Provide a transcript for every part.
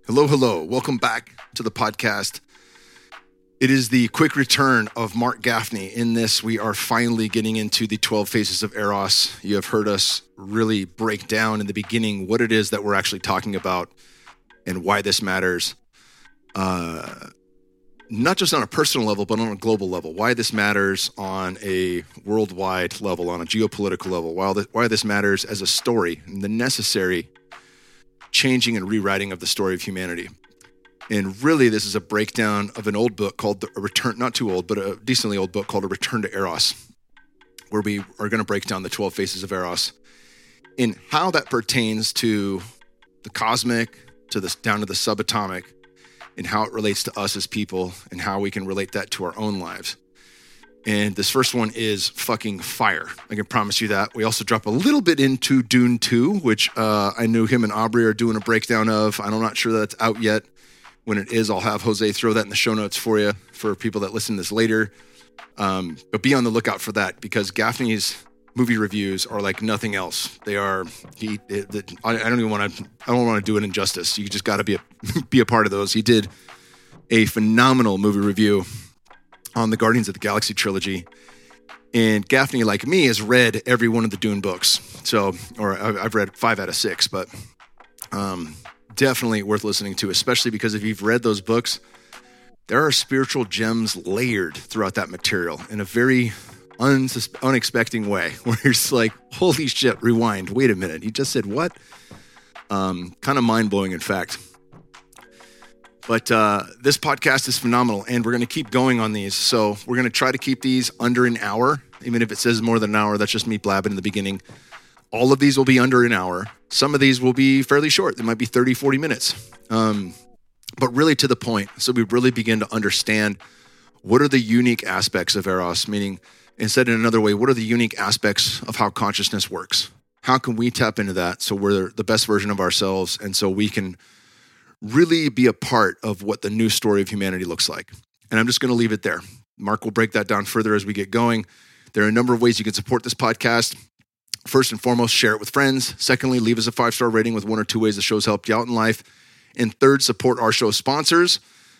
Hello, hello. Welcome back to the podcast. It is the quick return of Mark Gaffney. In this, we are finally getting into the 12 phases of Eros. You have heard us really break down in the beginning what it is that we're actually talking about and why this matters. Not just on a personal level, but on a global level. Why this matters on a worldwide level, on a geopolitical level. Why this matters as a story and the necessary changing and rewriting of the story of humanity. And really, this is a breakdown of an old book called A Return, not too old, but a decently old book called A Return to Eros, where we are going to break down the 12 phases of Eros and how that pertains to the cosmic, down to the subatomic, and how it relates to us as people and how we can relate that to our own lives. And this first one is fucking fire. I can promise you that. We also drop a little bit into Dune 2, which I knew him and Aubrey are doing a breakdown of. I'm not sure that's out yet. When it is, I'll have Jose throw that in the show notes for you, for people that listen to this later. But be on the lookout for that, because Gaffney's movie reviews are like nothing else. They are, I don't want to do it injustice. You just got to be a part of those. He did a phenomenal movie review on the Guardians of the Galaxy trilogy. And Gaffney, like me, has read every one of the Dune books. I've read 5 out of 6, but definitely worth listening to, especially because if you've read those books, there are spiritual gems layered throughout that material in a very unexpected way, where you're just like, holy shit, rewind, wait a minute, he just said what? Kind of mind-blowing, in fact. But this podcast is phenomenal, and we're going to keep going on these. So we're going to try to keep these under an hour. Even if it says more than an hour, that's just me blabbing in the beginning. All of these will be under an hour. Some of these will be fairly short. They might be 30, 40 minutes. But really to the point. So we really begin to understand what are the unique aspects of Eros, meaning, and said in another way, what are the unique aspects of how consciousness works? How can we tap into that so we're the best version of ourselves, and so we can really be a part of what the new story of humanity looks like? And I'm just going to leave it there. Mark will break that down further as we get going. There are a number of ways you can support this podcast. First and foremost, share it with friends. Secondly, leave us a 5-star rating with 1 or 2 ways the show's helped you out in life. And third, support our show sponsors.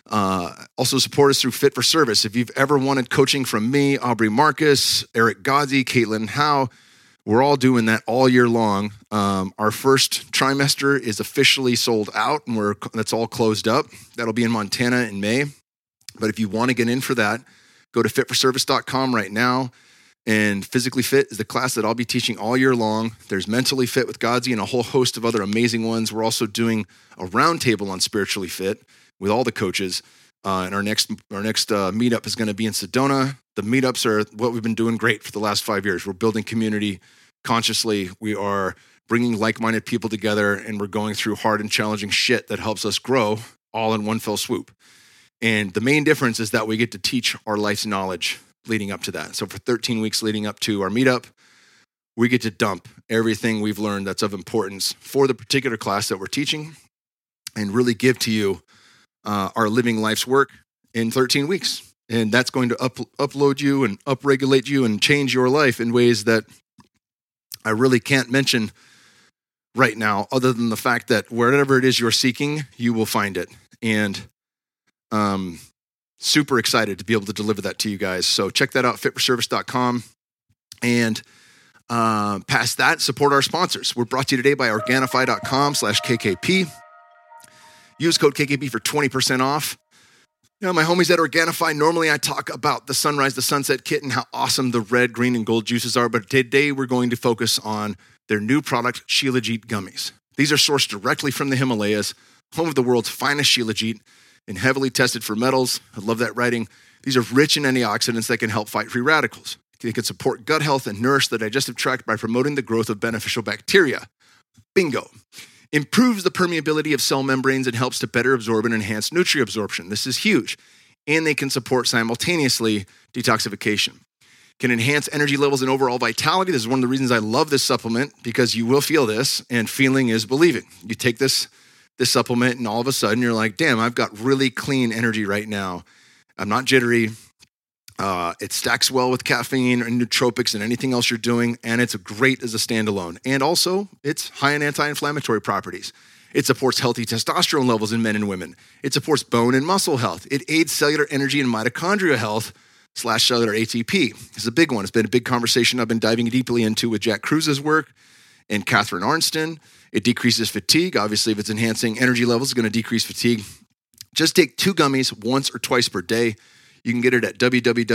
Also support us through Fit for Service. If you've ever wanted coaching from me, Aubrey Marcus, Eric Godzi, Caitlin Howe, we're all doing that all year long. Our first trimester is officially sold out, and that's all closed up. That'll be in Montana in May. But if you want to get in for that, go to fitforservice.com right now. And Physically Fit is the class that I'll be teaching all year long. There's Mentally Fit with Godzi and a whole host of other amazing ones. We're also doing a roundtable on Spiritually Fit with all the coaches. And our next meetup is going to be in Sedona. The meetups are what we've been doing great for the last 5 years. We're building community consciously. We are bringing like-minded people together, and we're going through hard and challenging shit that helps us grow all in one fell swoop. And the main difference is that we get to teach our life's knowledge leading up to that. So for 13 weeks leading up to our meetup, we get to dump everything we've learned that's of importance for the particular class that we're teaching, and really give to you our living life's work in 13 weeks. And that's going to upload you and upregulate you and change your life in ways that I really can't mention right now, other than the fact that wherever it is you're seeking, you will find it. And super excited to be able to deliver that to you guys. So check that out, fitforservice.com. And past that, support our sponsors. We're brought to you today by Organifi.com/KKP. Use code KKP for 20% off. You know, my homies at Organifi, normally I talk about the Sunrise to Sunset Kit and how awesome the red, green, and gold juices are, but today we're going to focus on their new product, Shilajit Gummies. These are sourced directly from the Himalayas, home of the world's finest Shilajit, and heavily tested for metals. I love that writing. These are rich in antioxidants that can help fight free radicals. They can support gut health and nourish the digestive tract by promoting the growth of beneficial bacteria. Bingo. Improves the permeability of cell membranes and helps to better absorb and enhance nutrient absorption. This is huge. And they can support simultaneously detoxification. Can enhance energy levels and overall vitality. This is one of the reasons I love this supplement, because you will feel this, and feeling is believing. You take this supplement and all of a sudden you're like, damn, I've got really clean energy right now. I'm not jittery. It stacks well with caffeine and nootropics and anything else you're doing, and it's great as a standalone. And also, it's high in anti-inflammatory properties. It supports healthy testosterone levels in men and women. It supports bone and muscle health. It aids cellular energy and mitochondrial health / cellular ATP. This is a big one. It's been a big conversation I've been diving deeply into with Jack Kruse's work and Catherine Arnston. It decreases fatigue. Obviously, if it's enhancing energy levels, it's going to decrease fatigue. Just take 2 gummies once or twice per day. You can get it at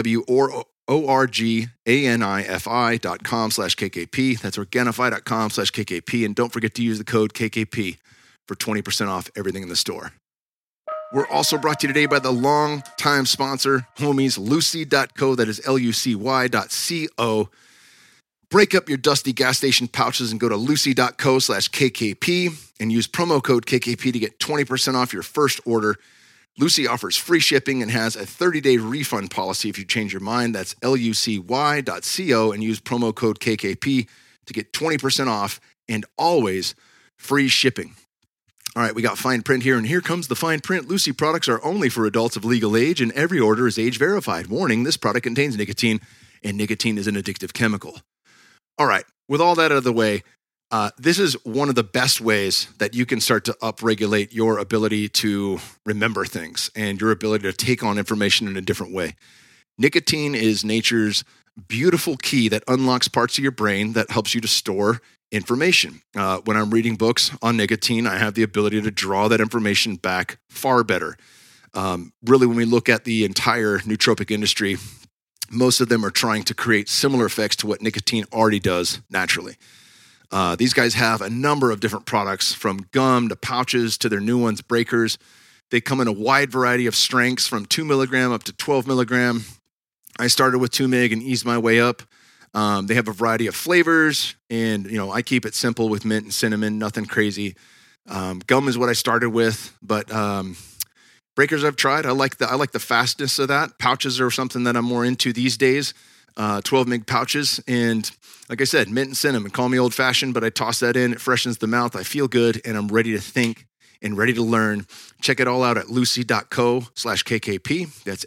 www.organifi.com/KKP. That's Organifi.com/KKP. And don't forget to use the code KKP for 20% off everything in the store. We're also brought to you today by the long-time sponsor, homies, Lucy.co. That is LUCY.co. Break up your dusty gas station pouches and go to lucy.co/KKP and use promo code KKP to get 20% off your first order. Lucy offers free shipping and has a 30-day refund policy if you change your mind. That's lucy.co and use promo code KKP to get 20% off and always free shipping. All right, we got fine print here, and here comes the fine print. Lucy products are only for adults of legal age, and every order is age verified. Warning, this product contains nicotine, and nicotine is an addictive chemical. All right, with all that out of the way, this is one of the best ways that you can start to upregulate your ability to remember things and your ability to take on information in a different way. Nicotine is nature's beautiful key that unlocks parts of your brain that helps you to store information. When I'm reading books on nicotine, I have the ability to draw that information back far better. Really, when we look at the entire nootropic industry, most of them are trying to create similar effects to what nicotine already does naturally. These guys have a number of different products, from gum to pouches to their new ones, breakers. They come in a wide variety of strengths, from 2 milligram up to 12 milligram. I started with 2 mg and eased my way up. They have a variety of flavors, and I keep it simple with mint and cinnamon, nothing crazy. Gum is what I started with, but breakers I've tried. I like the fastness of that. Pouches are something that I'm more into these days. 12 mg pouches, and like I said, mint and cinnamon. Call me old fashioned, but I toss that in. It freshens the mouth. I feel good, and I'm ready to think and ready to learn. Check it all out at lucy.co/KKP. That's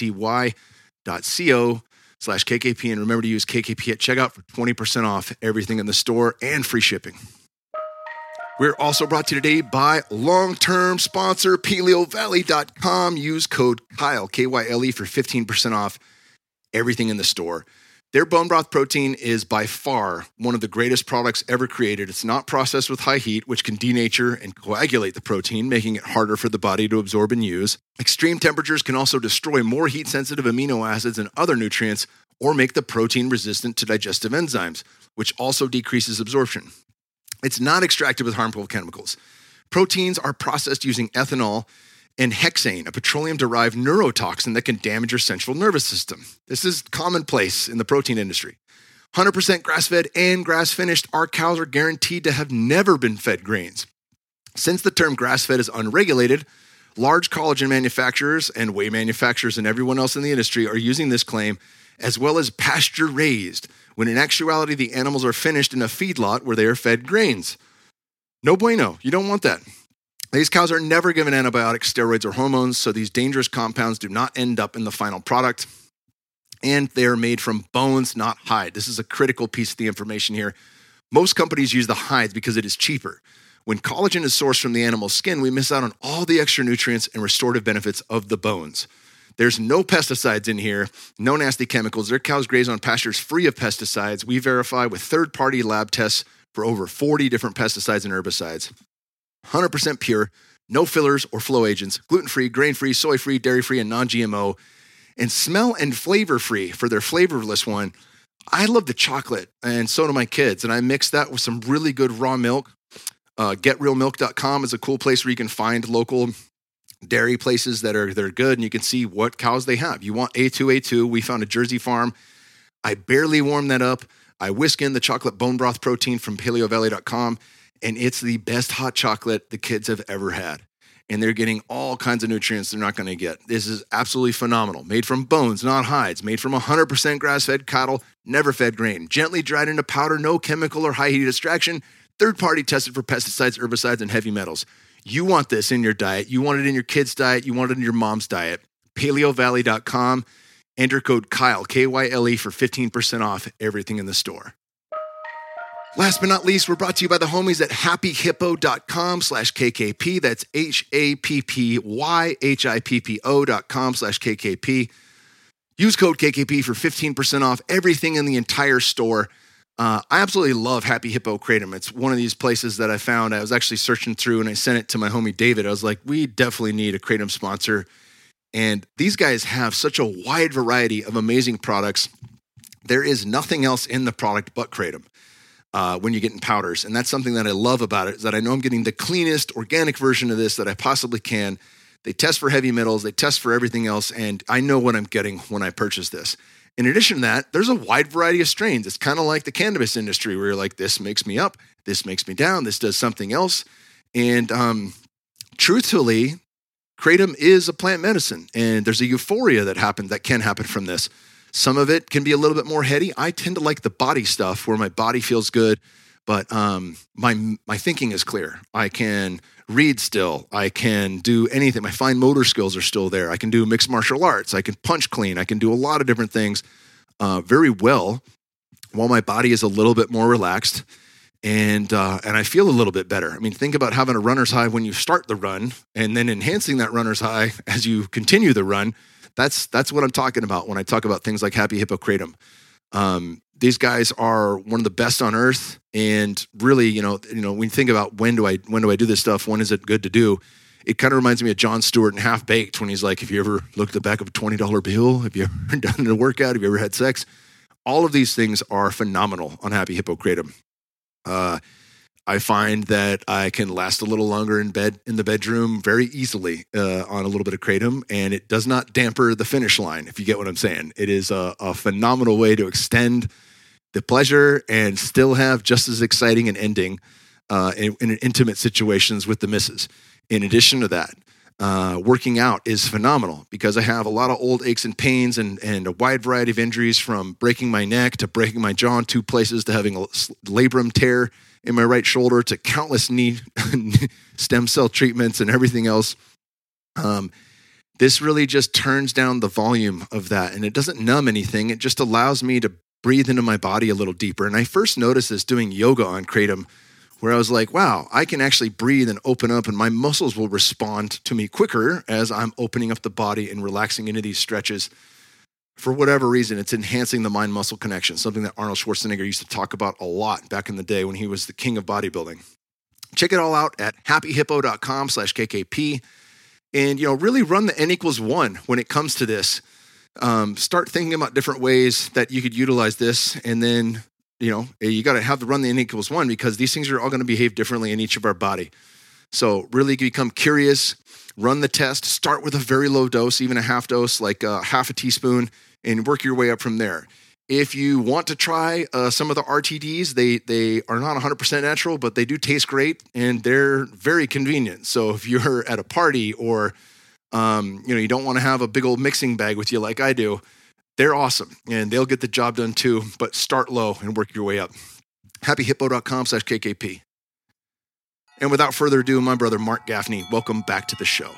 lucy.co/KKP. And remember to use KKP at checkout for 20% off everything in the store and free shipping. We're also brought to you today by long-term sponsor, PaleoValley.com. Use code Kyle, Kyle, for 15% off everything in the store. Their bone broth protein is by far one of the greatest products ever created. It's not processed with high heat, which can denature and coagulate the protein, making it harder for the body to absorb and use. Extreme temperatures can also destroy more heat-sensitive amino acids and other nutrients, or make the protein resistant to digestive enzymes, which also decreases absorption. It's not extracted with harmful chemicals. Proteins are processed using ethanol and hexane, a petroleum-derived neurotoxin that can damage your central nervous system. This is commonplace in the protein industry. 100% grass-fed and grass-finished, our cows are guaranteed to have never been fed grains. Since the term grass-fed is unregulated, large collagen manufacturers and whey manufacturers and everyone else in the industry are using this claim, as well as pasture-raised, when in actuality the animals are finished in a feedlot where they are fed grains. No bueno, you don't want that. These cows are never given antibiotics, steroids, or hormones, so these dangerous compounds do not end up in the final product. And they are made from bones, not hide. This is a critical piece of the information here. Most companies use the hides because it is cheaper. When collagen is sourced from the animal's skin, we miss out on all the extra nutrients and restorative benefits of the bones. There's no pesticides in here, no nasty chemicals. Their cows graze on pastures free of pesticides. We verify with third-party lab tests for over 40 different pesticides and herbicides. 100% pure, no fillers or flow agents, gluten-free, grain-free, soy-free, dairy-free, and non-GMO, and smell and flavor-free for their flavorless one. I love the chocolate, and so do my kids, and I mix that with some really good raw milk. GetRealMilk.com is a cool place where you can find local dairy places that are good, and you can see what cows they have. You want A2. We found a Jersey farm. I barely warm that up. I whisk in the chocolate bone broth protein from PaleoValley.com, and it's the best hot chocolate the kids have ever had. And they're getting all kinds of nutrients they're not going to get. This is absolutely phenomenal. Made from bones, not hides. Made from 100% grass-fed cattle, never fed grain. Gently dried into powder, no chemical or high heat extraction. Third-party tested for pesticides, herbicides, and heavy metals. You want this in your diet. You want it in your kid's diet. You want it in your mom's diet. PaleoValley.com. Enter code Kyle, Kyle, for 15% off everything in the store. Last but not least, we're brought to you by the homies at happyhippo.com/KKP. That's happyhippo.com/KKP. Use code KKP for 15% off everything in the entire store. I absolutely love Happy Hippo Kratom. It's one of these places that I found. I was actually searching through and I sent it to my homie David. I was like, we definitely need a Kratom sponsor. And these guys have such a wide variety of amazing products. There is nothing else in the product but Kratom when you get in powders. And that's something that I love about it, is that I know I'm getting the cleanest organic version of this that I possibly can. They test for heavy metals, they test for everything else, and I know what I'm getting when I purchase this. In addition to that, there's a wide variety of strains. It's kind of like the cannabis industry where you're like, this makes me up, this makes me down, this does something else. And truthfully, Kratom is a plant medicine, and there's a euphoria that can happen from this. Some of it can be a little bit more heady. I tend to like the body stuff where my body feels good, but my thinking is clear. I can read still. I can do anything. My fine motor skills are still there. I can do mixed martial arts. I can punch clean. I can do a lot of different things very well while my body is a little bit more relaxed. And I feel a little bit better. I mean, think about having a runner's high when you start the run and then enhancing that runner's high as you continue the run. That's what I'm talking about when I talk about things like Happy Hippo Kratom. These guys are one of the best on earth. And really, when you think about when do I do this stuff? When is it good to do? It kind of reminds me of Jon Stewart in Half Baked when he's like, have you ever looked at the back of a $20 bill? Have you ever done a workout? Have you ever had sex? All of these things are phenomenal on Happy Hippo Kratom. I find that I can last a little longer in the bedroom very easily on a little bit of Kratom, and it does not damper the finish line, if you get what I'm saying. It is a phenomenal way to extend the pleasure and still have just as exciting an ending in intimate situations with the missus. In addition to that, working out is phenomenal because I have a lot of old aches and pains and a wide variety of injuries, from breaking my neck to breaking my jaw in 2 places to having a labrum tear in my right shoulder to countless knee stem cell treatments and everything else. This really just turns down the volume of that, and it doesn't numb anything. It just allows me to breathe into my body a little deeper. And I first noticed this doing yoga on Kratom, where I was like, wow, I can actually breathe and open up, and my muscles will respond to me quicker as I'm opening up the body and relaxing into these stretches. For whatever reason, it's enhancing the mind-muscle connection, something that Arnold Schwarzenegger used to talk about a lot back in the day when he was the king of bodybuilding. Check it all out at happyhippo.com/KKP. And, really run the N=1 when it comes to this. Start thinking about different ways that you could utilize this, and then you got to run the N=1 because these things are all going to behave differently in each of our body. So really become curious, run the test, start with a very low dose, even a half dose, like half a teaspoon, and work your way up from there. If you want to try some of the RTDs, they are not 100% natural, but they do taste great and they're very convenient. So if you're at a party or you don't want to have a big old mixing bag with you like I do, they're awesome, and they'll get the job done too, but start low and work your way up. happyhippo.com/KKP. And without further ado, my brother Mark Gaffney, welcome back to the show.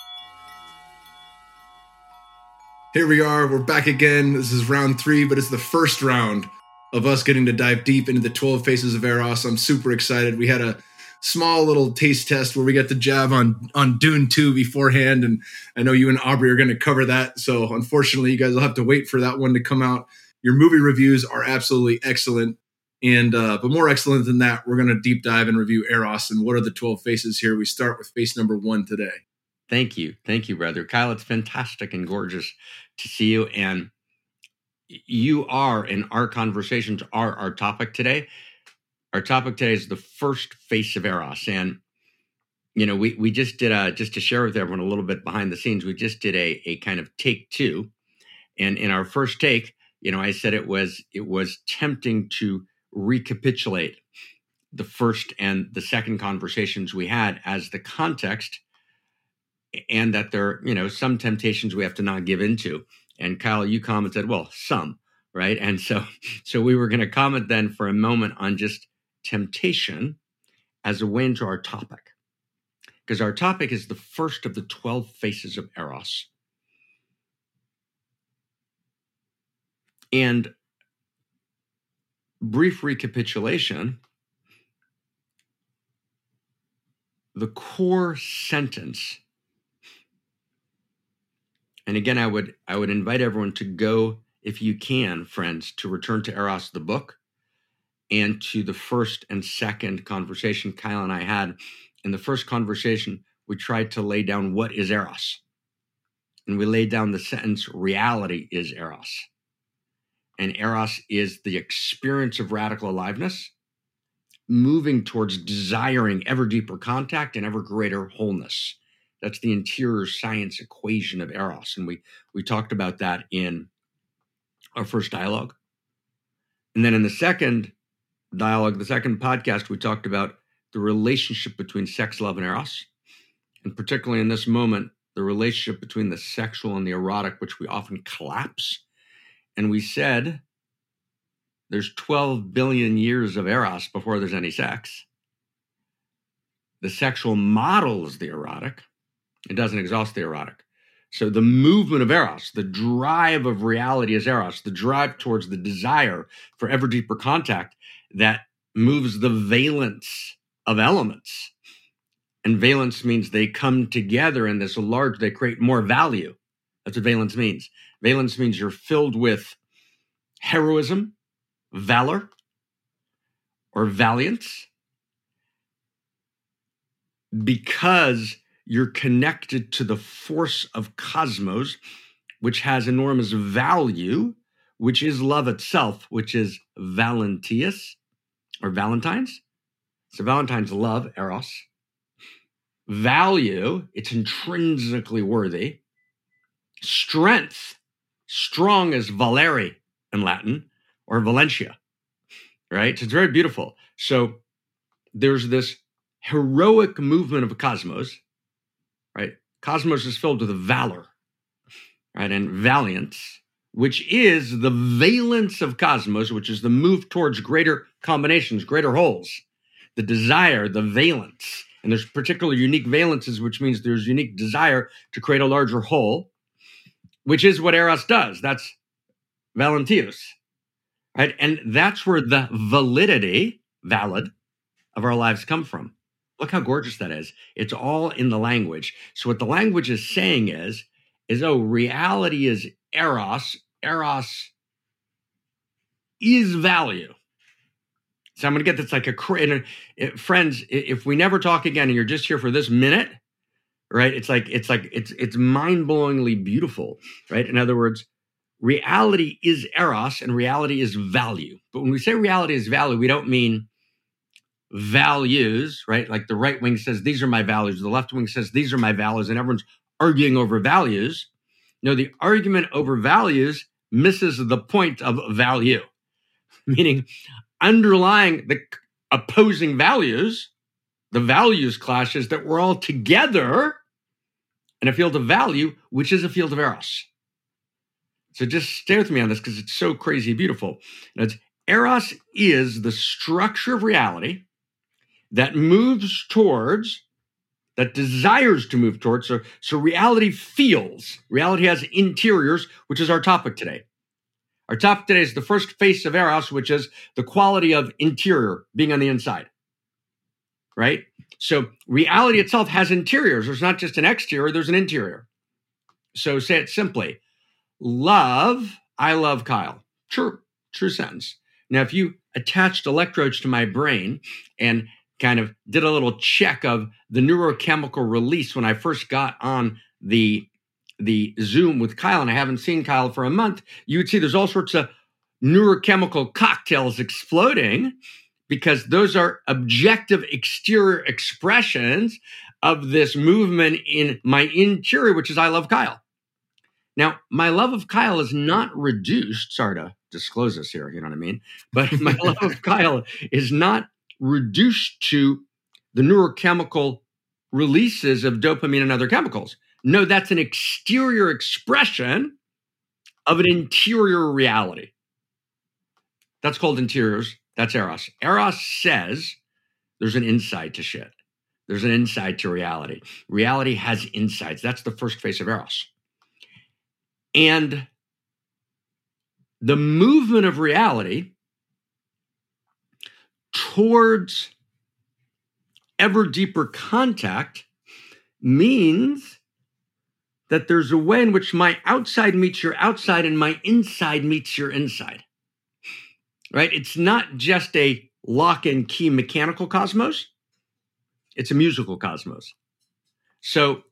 Here we are, we're back again. This is round 3, but it's the first round of us getting to dive deep into the 12 Faces of Eros. I'm super excited. We had a small little taste test where we got the jab on Dune 2 beforehand, and I know you and Aubrey are going to cover that, so unfortunately you guys will have to wait for that one to come out. Your movie reviews are absolutely excellent, and but more excellent than that, we're going to deep dive and review Eros and what are the 12 faces here. We start with face number 1 today. Thank you, brother Kyle. It's fantastic and gorgeous to see you, and you are, and our conversations are our topic today. Our topic today is the first face of Eros. And, we just did just to share with everyone a little bit behind the scenes, we just did a kind of take 2. And in our first take, I said it was tempting to recapitulate the first and the second conversations we had as the context, and that there, some temptations we have to not give into. And Kyle, you commented, well, some, right? And so we were going to comment then for a moment on just temptation as a way into our topic, because our topic is the first of the 12 faces of Eros. And brief recapitulation, the core sentence, and again, I would invite everyone to go, if you can, friends, to return to Eros, the book, and to the first and second conversation Kyle and I had. In the first conversation, we tried to lay down what is Eros. And we laid down the sentence, reality is Eros. And Eros is the experience of radical aliveness, moving towards desiring ever deeper contact and ever greater wholeness. That's the interior science equation of Eros. And we talked about that in our first dialogue. And then in the second dialogue, the second podcast, we talked about the relationship between sex, love, and Eros. And particularly in this moment, the relationship between the sexual and the erotic, which we often collapse. And we said there's 12 billion years of Eros before there's any sex. The sexual models the erotic. It doesn't exhaust the erotic. So the movement of Eros, the drive of reality is Eros, the drive towards the desire for ever deeper contact that moves the valence of elements. And valence means they come together in this large, they create more value. That's what valence means. Valence means you're filled with heroism, valor, or valiance, because you're connected to the force of cosmos, which has enormous value, which is love itself, which is Valentius, or Valentine's. So Valentine's love, Eros. Value, it's intrinsically worthy. Strength, strong as Valeri in Latin, or Valentia, right? So it's very beautiful. So there's this heroic movement of a cosmos, right? Cosmos is filled with valor, right? And valiance, which is the valence of cosmos, which is the move towards greater combinations, greater wholes, the desire, the valence. And there's particular unique valences, which means there's unique desire to create a larger whole, which is what Eros does. That's Valentius, right? And that's where the validity, valid, of our lives come from. Look how gorgeous that is. It's all in the language. So what the language is saying is, oh, reality is Eros. Eros is value. So I'm going to get this like friends, if we never talk again and you're just here for this minute, right? It's mind-blowingly beautiful, right? In other words, reality is Eros and reality is value. But when we say reality is value, we don't mean values, right? Like the right wing says, these are my values. The left wing says, these are my values. And everyone's arguing over values. No, the argument over values misses the point of value, meaning underlying the opposing values, the values clashes that we're all together in a field of value, which is a field of Eros. So just stay with me on this because it's so crazy beautiful. Eros is the structure of reality that moves towards, that desires to move towards. So reality feels. Reality has interiors, which is our topic today. Our topic today is the first face of Eros, which is the quality of interior, being on the inside, right? So reality itself has interiors. There's not just an exterior, there's an interior. So say it simply. I love Kyle. True sentence. Now, if you attached electrodes to my brain and kind of did a little check of the neurochemical release when I first got on the Zoom with Kyle, and I haven't seen Kyle for a month, you would see there's all sorts of neurochemical cocktails exploding because those are objective exterior expressions of this movement in my interior, which is I love Kyle. Now, my love of Kyle is not reduced. Sorry to disclose this here, you know what I mean? But my love of Kyle is not reduced to the neurochemical releases of dopamine and other chemicals. No, that's an exterior expression of an interior reality. That's called interiors. That's Eros. Eros says there's an inside to shit. There's an inside to reality. Reality has insides. That's the first face of Eros. And the movement of reality towards ever deeper contact means that there's a way in which my outside meets your outside and my inside meets your inside, right? It's not just a lock and key mechanical cosmos. It's a musical cosmos. So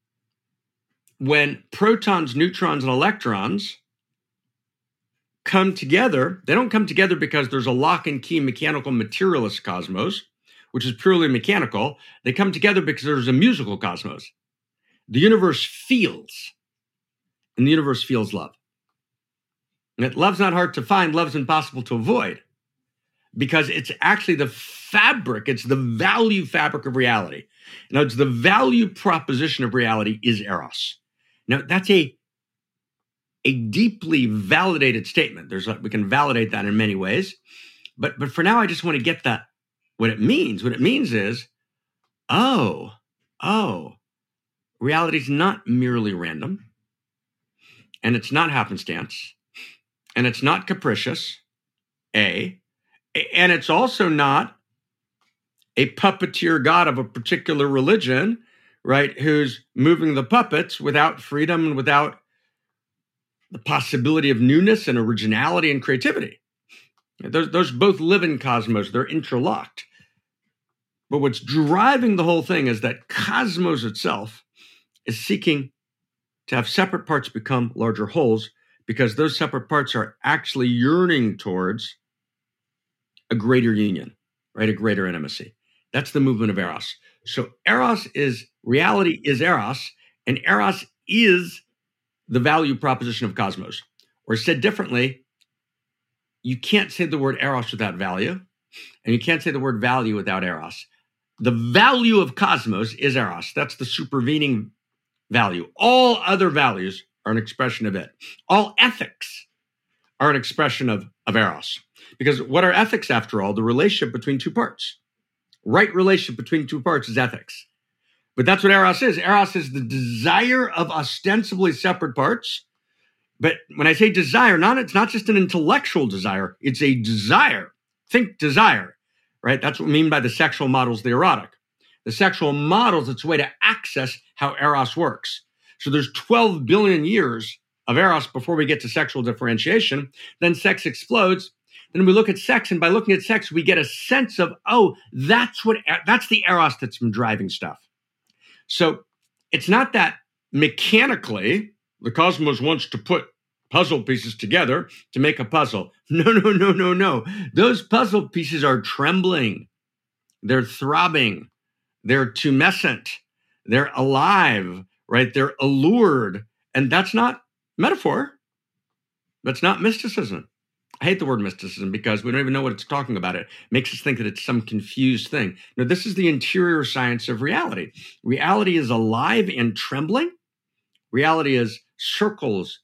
when protons, neutrons, and electrons come together, they don't come together because there's a lock and key mechanical materialist cosmos, which is purely mechanical. They come together because there's a musical cosmos. The universe feels, and the universe feels love. And love's not hard to find, love's impossible to avoid, because it's actually the fabric, it's the value fabric of reality. Now, it's the value proposition of reality is Eros. Now, that's a deeply validated statement. We can validate that in many ways. But for now, I just want to get that, what it means. What it means is, reality is not merely random, and it's not happenstance, and it's not capricious, and it's also not a puppeteer god of a particular religion, right, who's moving the puppets without freedom and without the possibility of newness and originality and creativity. Those both live in cosmos. They're interlocked. But what's driving the whole thing is that cosmos itself is seeking to have separate parts become larger wholes, because those separate parts are actually yearning towards a greater union, right? A greater intimacy. That's the movement of Eros. So reality is Eros, and Eros is the value proposition of cosmos. Or said differently, you can't say the word Eros without value, and you can't say the word value without Eros. The value of cosmos is Eros. That's the supervening value. All other values are an expression of it. All ethics are an expression of Eros. Because what are ethics, after all? The relationship between two parts. Right relationship between two parts is ethics. But that's what Eros is. Eros is the desire of ostensibly separate parts. But when I say desire, it's not just an intellectual desire. It's a desire. Think desire, right? That's what we mean by the sexual models, the erotic. The sexual models, it's a way to access how Eros works. So there's 12 billion years of Eros before we get to sexual differentiation. Then sex explodes. Then we look at sex, and by looking at sex, we get a sense of, that's the Eros that's been driving stuff. So it's not that mechanically the cosmos wants to put puzzle pieces together to make a puzzle. No. Those puzzle pieces are trembling. They're throbbing. They're tumescent. They're alive, right? They're allured. And that's not metaphor. That's not mysticism. I hate the word mysticism because we don't even know what it's talking about. It makes us think that it's some confused thing. No, this is the interior science of reality. Reality is alive and trembling. Reality is circles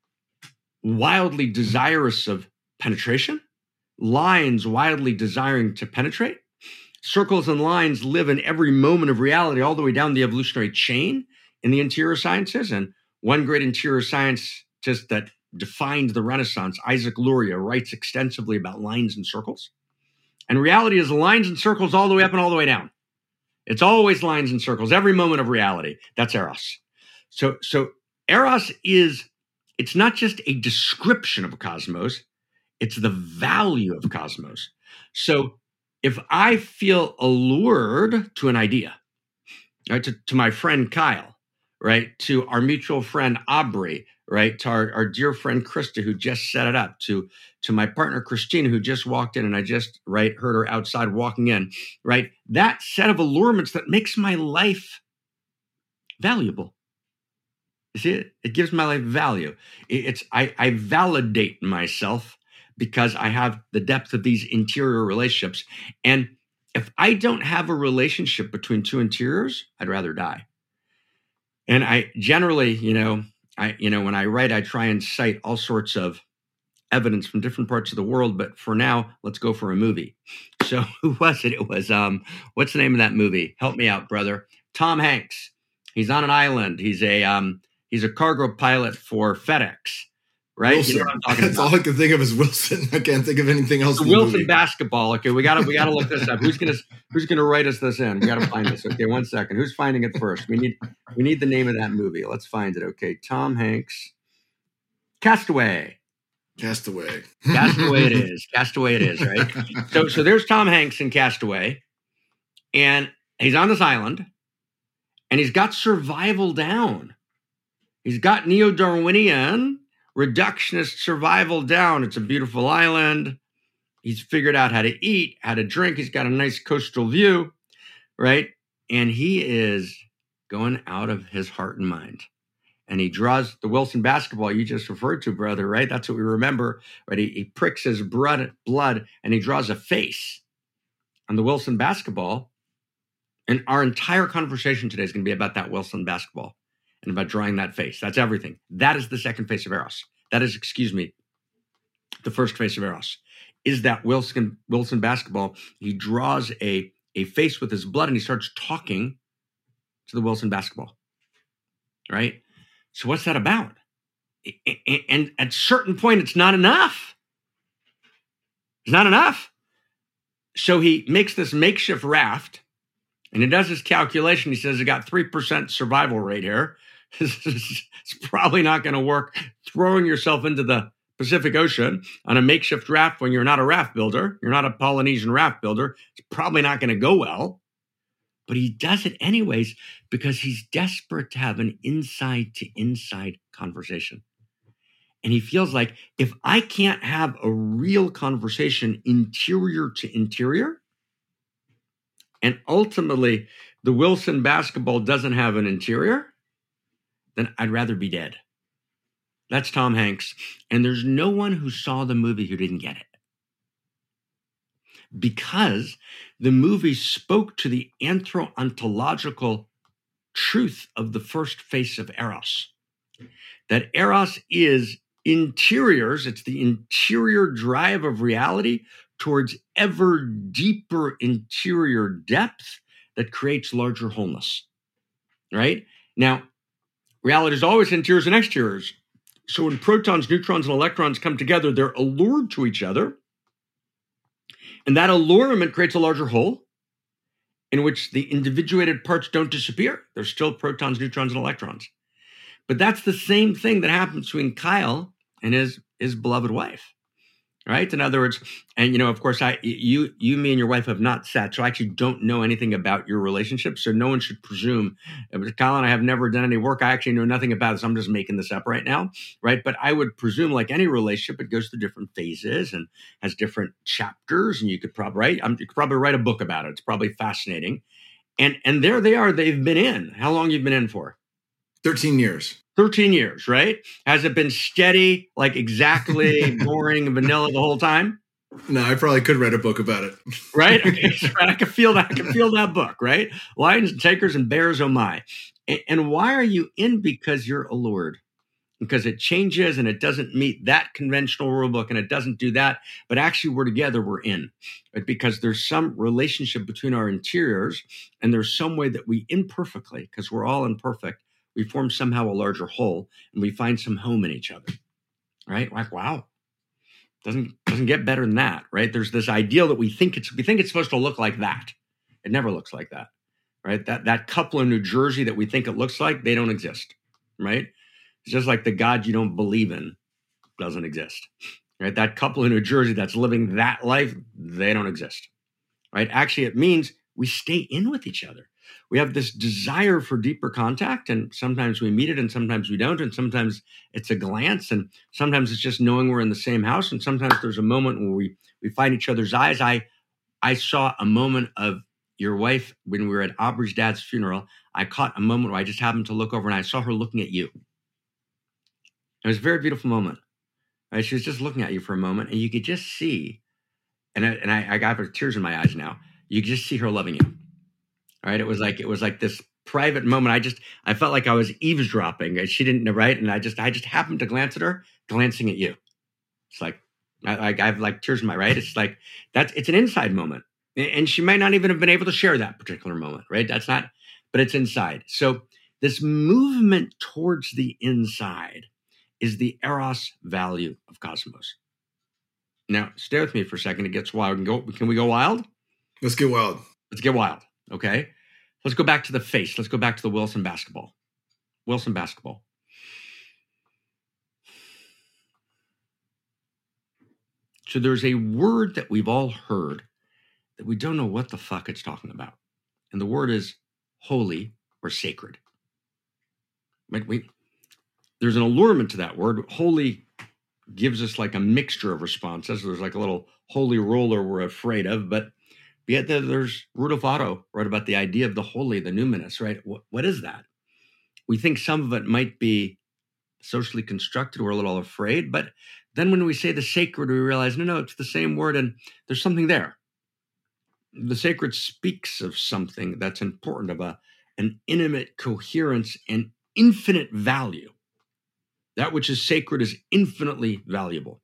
wildly desirous of penetration, lines wildly desiring to penetrate. Circles and lines live in every moment of reality all the way down the evolutionary chain in the interior sciences. And one great interior scientist that defined the Renaissance, Isaac Luria, writes extensively about lines and circles. And reality is lines and circles all the way up and all the way down. It's always lines and circles, every moment of reality. That's Eros. So Eros it's not just a description of a cosmos, it's the value of cosmos. So if I feel allured to an idea, right, to my friend Kyle, right, to our mutual friend Aubrey, right, to our dear friend Krista, who just set it up, to my partner Christina, who just walked in, and I just, right, heard her outside walking in, right, that set of allurements that makes my life valuable. You see, it gives my life value. I validate myself because I have the depth of these interior relationships. And if I don't have a relationship between two interiors, I'd rather die. And I generally, when I write, I try and cite all sorts of evidence from different parts of the world. But for now, let's go for a movie. So who was it? It was, what's the name of that movie? Help me out, brother. Tom Hanks. He's on an island. He's a cargo pilot for FedEx, right? Wilson. You know what I'm talking That's about. all I can think of is Wilson. I can't think of anything else. The Wilson basketball. Okay, we gotta look this up. Who's gonna write us this in? We gotta find this. Okay, 1 second. Who's finding it first? We need the name of that movie. Let's find it. Okay, Tom Hanks. Castaway. Castaway it is, right? So there's Tom Hanks in Castaway, and he's on this island, and he's got survival down. He's got neo-Darwinian reductionist survival down. It's a beautiful island. He's figured out how to eat, how to drink. He's got a nice coastal view, right? And he is going out of his heart and mind. And he draws the Wilson basketball you just referred to, brother, right? That's what we remember, right? He pricks his blood and he draws a face on the Wilson basketball. And our entire conversation today is going to be about that Wilson basketball and about drawing that face. That's everything. That is the second face of Eros. That is, the first face of Eros. Is that Wilson basketball. He draws a face with his blood and he starts talking to the Wilson basketball, right? So what's that about? And at a certain point, it's not enough. It's not enough. So he makes this makeshift raft and he does his calculation. He says, I got 3% survival rate here. It's probably not going to work. Throwing yourself into the Pacific Ocean on a makeshift raft when you're not a raft builder, you're not a Polynesian raft builder, it's probably not going to go well. But he does it anyways because he's desperate to have an inside-to-inside conversation. And he feels like if I can't have a real conversation interior to interior, and ultimately the Wilson basketball doesn't have an interior, then I'd rather be dead. That's Tom Hanks. And there's no one who saw the movie who didn't get it. Because the movie spoke to the anthro-ontological truth of the first face of Eros. That Eros is interiors, it's the interior drive of reality towards ever deeper interior depth that creates larger wholeness, right? Now, reality is always interiors and exteriors. So when protons, neutrons, and electrons come together, they're allured to each other. And that allurement creates a larger whole in which the individuated parts don't disappear. There's still protons, neutrons, and electrons. But that's the same thing that happens between Kyle and his beloved wife, right? In other words, and of course, you, me, and your wife have not sat, so I actually don't know anything about your relationship. So no one should presume. Kyle and I have never done any work. I actually know nothing about this. I'm just making this up right now, right? But I would presume, like any relationship, it goes through different phases and has different chapters. And you could probably write a book about it. It's probably fascinating. And there they are. They've been in. How long you've been in for? 13 years. 13 years, right? Has it been steady, like exactly boring and vanilla the whole time? No, I probably could write a book about it. Right? Okay, so I can feel that. I can feel that book, right? Lions and takers and bears, oh my. And why are you in? Because you're allured. Because it changes and it doesn't meet that conventional rule book and it doesn't do that. But actually, we're together, we're in. Right? Because there's some relationship between our interiors and there's some way that we imperfectly, because we're all imperfect, we form somehow a larger whole and we find some home in each other, right? Like, wow, doesn't get better than that, right? There's this ideal that we think it's supposed to look like that. It never looks like that, right? That couple in New Jersey that we think it looks like, they don't exist, right? It's just like the God you don't believe in doesn't exist, right? That couple in New Jersey that's living that life, they don't exist, right? Actually, it means we stay in with each other. We have this desire for deeper contact, and sometimes we meet it and sometimes we don't, and sometimes it's a glance, and sometimes it's just knowing we're in the same house, and sometimes there's a moment where we find each other's eyes. I saw a moment of your wife when we were at Aubrey's dad's funeral. I caught a moment where I just happened to look over and I saw her looking at you. It was a very beautiful moment. Right? She was just looking at you for a moment, and you could just see, and I got tears in my eyes now. You could just see her loving you. All right, it was like this private moment. I felt like I was eavesdropping. She didn't know, right? And I just happened to glance at her, glancing at you. It's like I have like tears in my right. It's like it's an inside moment, and she might not even have been able to share that particular moment, right? But it's inside. So this movement towards the inside is the eros value of cosmos. Now, stay with me for a second. It gets wild. Can we go wild? Let's get wild. Let's get wild. Okay. Let's go back to the face. Let's go back to the Wilson basketball. Wilson basketball. So there's a word that we've all heard that we don't know what the fuck it's talking about. And the word is holy or sacred. Right? There's an allurement to that word. Holy gives us like a mixture of responses. There's like a little holy roller we're afraid of, but yet there's Rudolf Otto wrote about the idea of the holy, the numinous, right? What is that? We think some of it might be socially constructed. We're a little afraid, but then when we say the sacred, we realize, no, it's the same word and there's something there. The sacred speaks of something that's important, of an intimate coherence and infinite value. That which is sacred is infinitely valuable.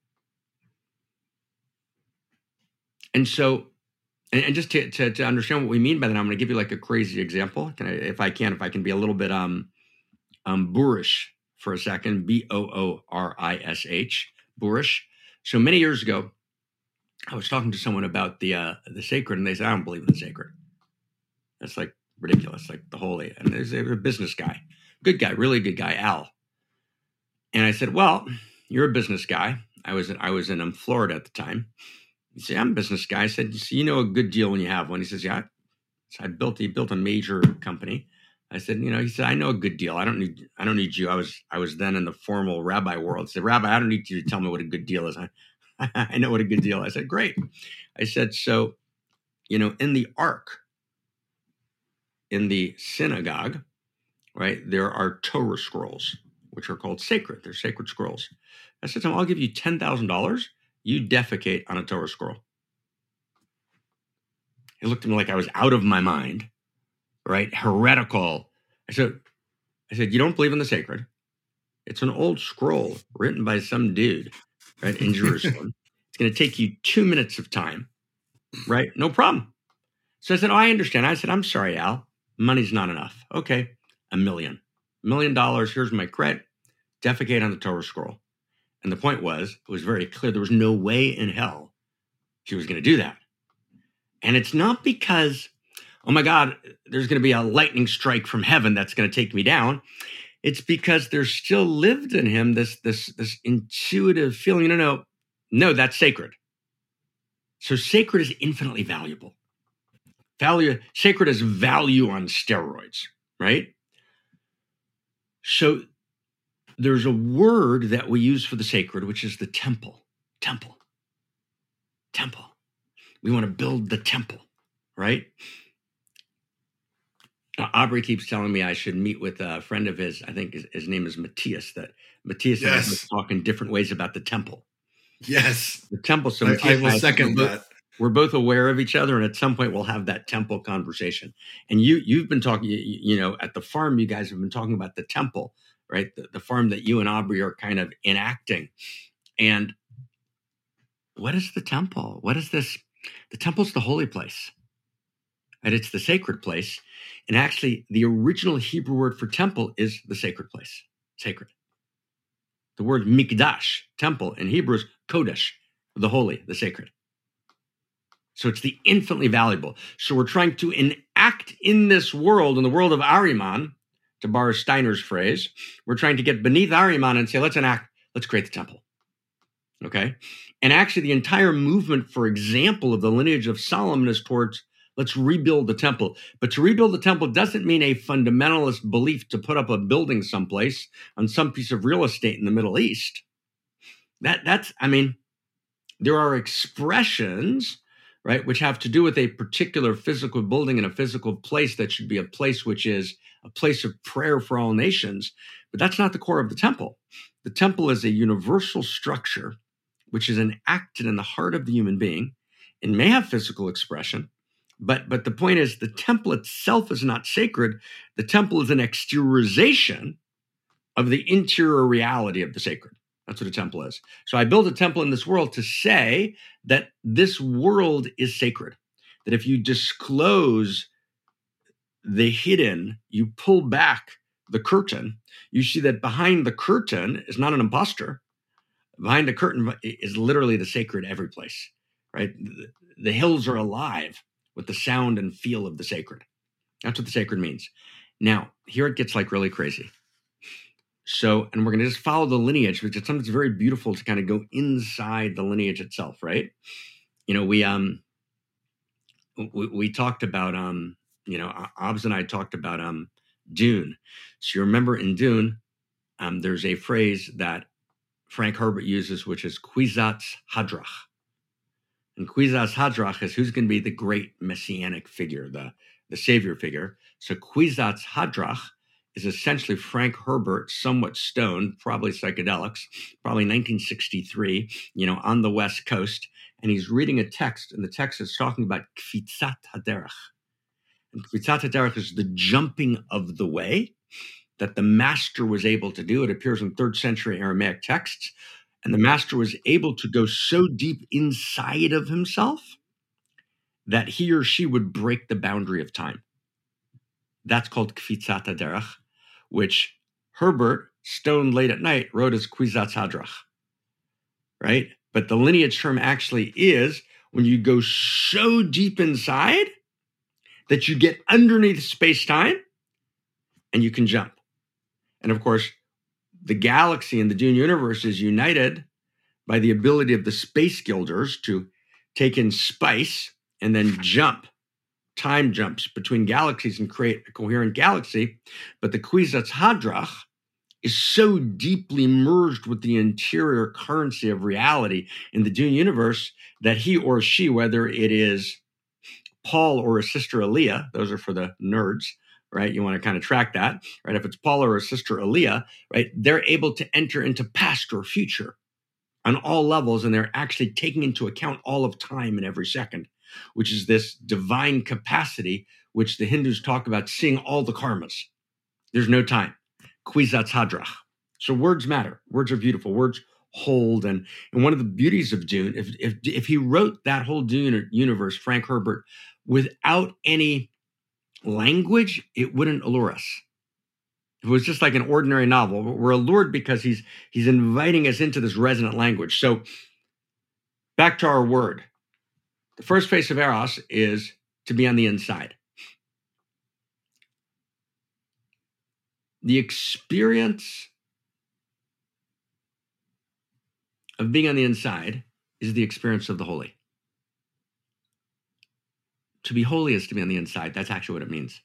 And so, and just to understand what we mean by that, I'm going to give you like a crazy example. If I can be a little bit boorish for a second, boorish, boorish. So many years ago, I was talking to someone about the sacred, and they said, I don't believe in the sacred. That's like ridiculous, like the holy. And there's a business guy, good guy, really good guy, Al. And I said, well, you're a business guy. I was in Florida at the time. He said, I'm a business guy. I said, you know a good deal when you have one. He says, yeah. So he built a major company. I said, he said, I know a good deal. I don't need you. I was then in the formal rabbi world. I said, Rabbi, I don't need you to tell me what a good deal is. I know what a good deal is. I said, great. I said, so, in the ark, in the synagogue, right, there are Torah scrolls, which are called sacred. They're sacred scrolls. I said to him, I'll give you $10,000. You defecate on a Torah scroll. He looked at me like I was out of my mind, right? Heretical. I said, you don't believe in the sacred. It's an old scroll written by some dude, right, in Jerusalem. It's going to take you 2 minutes of time, right? No problem. So I said, I understand. I said, I'm sorry, Al. Money's not enough. Okay, $1 million. $1 million. Here's my credit. Defecate on the Torah scroll. And the point was, it was very clear there was no way in hell she was going to do that. And it's not because, oh my God, there's going to be a lightning strike from heaven that's going to take me down. It's because there still lived in him this intuitive feeling, no, that's sacred. So sacred is infinitely valuable. Sacred is value on steroids, right? So there's a word that we use for the sacred, which is the temple. Temple. We want to build the temple, right? Aubrey keeps telling me I should meet with a friend of his. I think his name is Matthias. That Matthias and I talk in different ways about the temple. Yes. The temple. So I will second that. We're both aware of each other, and at some point we'll have that temple conversation. And you've been talking, at the farm, you guys have been talking about the temple, right? The farm that you and Aubrey are kind of enacting. And what is the temple? What is this? The temple's the holy place, right? It's the sacred place. And actually, the original Hebrew word for temple is the sacred place, sacred. The word mikdash, temple, in Hebrew is kodesh, the holy, the sacred. So it's the infinitely valuable. So we're trying to enact in this world, in the world of Ahriman, to borrow Steiner's phrase, we're trying to get beneath Ahriman and say, let's create the temple. Okay? And actually the entire movement, for example, of the lineage of Solomon is towards, let's rebuild the temple. But to rebuild the temple doesn't mean a fundamentalist belief to put up a building someplace on some piece of real estate in the Middle East. There are expressions, right, which have to do with a particular physical building in a physical place that should be a place which is a place of prayer for all nations. But that's not the core of the temple. The temple is a universal structure which is enacted in the heart of the human being. It may have physical expression, but the point is the temple itself is not sacred. The temple is an exteriorization of the interior reality of the sacred. That's what a temple is. So I build a temple in this world to say that this world is sacred, that if you disclose the hidden, you pull back the curtain, you see that behind the curtain is not an imposter. Behind the curtain is literally the sacred every place, right? The hills are alive with the sound and feel of the sacred. That's what the sacred means. Now, here it gets like really crazy. So, and we're going to just follow the lineage, which is something that's very beautiful to kind of go inside the lineage itself, right? You know, we talked about, you know, Obbs and I talked about Dune. So you remember in Dune, there's a phrase that Frank Herbert uses, which is Kwisatz Haderach. And Kwisatz Haderach is who's going to be the great messianic figure, the savior figure. So Kwisatz Haderach is essentially Frank Herbert, somewhat stoned, probably psychedelics, probably 1963, you know, on the West Coast. And he's reading a text, and the text is talking about Kfitzat Haderach. And Kfitzat Haderach is the jumping of the way that the master was able to do. It appears in 3rd century Aramaic texts. And the master was able to go so deep inside of himself that he or she would break the boundary of time. That's called Kfitzat Haderach, which Herbert, stoned late at night, wrote as Kwisatz Haderach, right? But the lineage term actually is when you go so deep inside that you get underneath space-time and you can jump. And of course, the galaxy and the Dune universe is united by the ability of the space guilders to take in spice and then jump, time jumps between galaxies and create a coherent galaxy. But the Kwisatz Haderach is so deeply merged with the interior currency of reality in the Dune universe that he or she, whether it is Paul or his sister Aliyah, those are for the nerds, right? You want to kind of track that, right? If it's Paul or his sister Aliyah, right, they're able to enter into past or future on all levels, and they're actually taking into account all of time in every second, which is this divine capacity, which the Hindus talk about seeing all the karmas. There's no time. Kwisatz Haderach. So words matter. Words are beautiful. Words hold. And one of the beauties of Dune, if he wrote that whole Dune universe, Frank Herbert, without any language, it wouldn't allure us. If it was just like an ordinary novel, we're allured because he's inviting us into this resonant language. So back to our word. The first face of Eros is to be on the inside. The experience of being on the inside is the experience of the holy. To be holy is to be on the inside. That's actually what it means.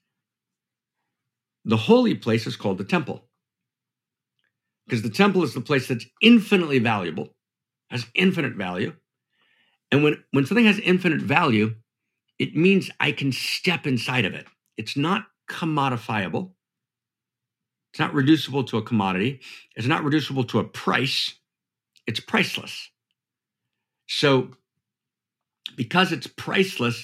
The holy place is called the temple, because the temple is the place that's infinitely valuable, has infinite value. And when something has infinite value, it means I can step inside of it. It's not commodifiable. It's not reducible to a commodity. It's not reducible to a price. It's priceless. So because it's priceless,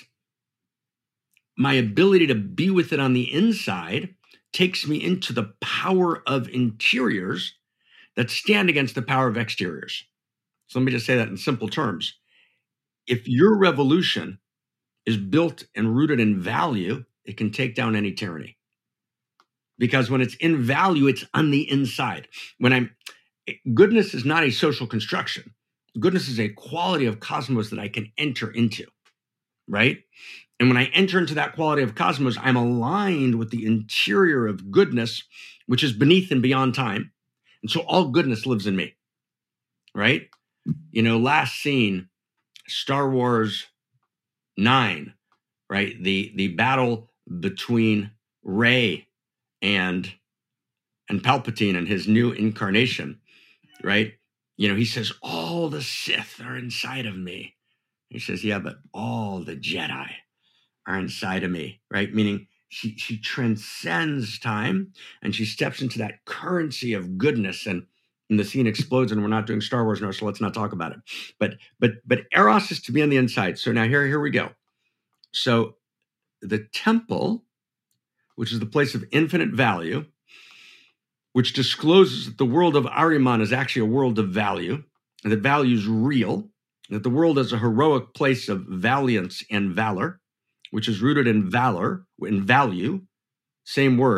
my ability to be with it on the inside takes me into the power of interiors that stand against the power of exteriors. So let me just say that in simple terms. If your revolution is built and rooted in value, it can take down any tyranny. Because when it's in value, it's on the inside. Goodness is not a social construction. Goodness is a quality of cosmos that I can enter into, right? And when I enter into that quality of cosmos, I'm aligned with the interior of goodness, which is beneath and beyond time. And so all goodness lives in me, right? You know, last scene, Star Wars 9, right? The battle between Rey and Palpatine and his new incarnation, right? You know, he says, all the Sith are inside of me. He says, yeah, but all the Jedi are inside of me, right? Meaning she transcends time and she steps into that currency of goodness, and the scene explodes. And we're not doing Star Wars now, so let's not talk about it. But Eros is to be on the inside. So now here we go. So the temple, which is the place of infinite value, which discloses that the world of Ahriman is actually a world of value, and that value is real, that the world is a heroic place of valiance and valor, which is rooted in valor, in value, same word,